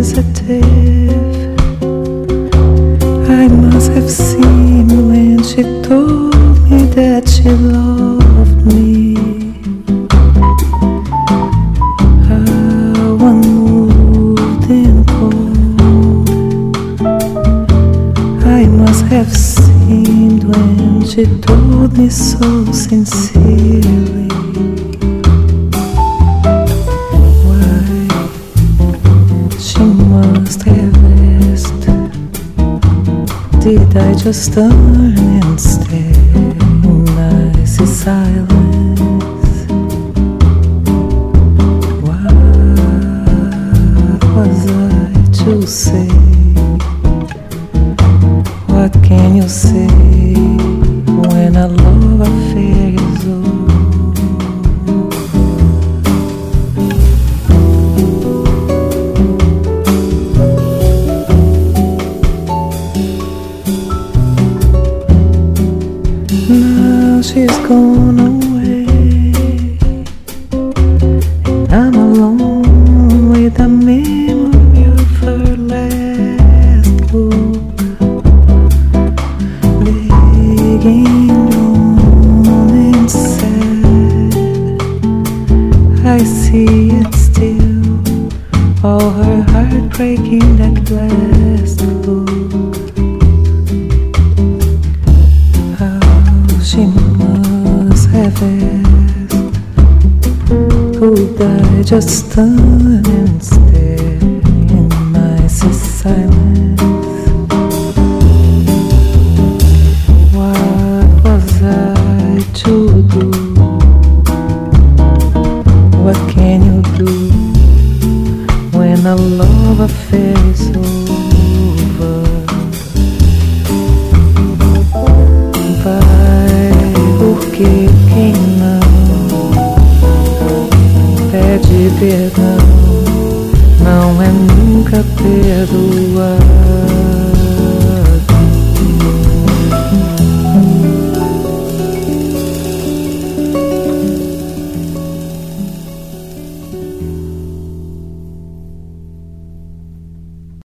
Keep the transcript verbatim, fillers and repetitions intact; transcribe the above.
sensitive. I must have seen when she told me that she loved me. How unmoved and cold I must have seemed when she told me so sincerely. Why she must have asked, did I just turn and stare in icy silence? What was I to say? What can you say when a love affair is over? Now she's gone away, and I'm alone with the memory of her last book, begging on and sad. I see it still, all her heart breaking that last book. She must have asked, could I just turn and stare in my silence? What was I to do? What can you do when a love affair is over? Porque quem não pede perdão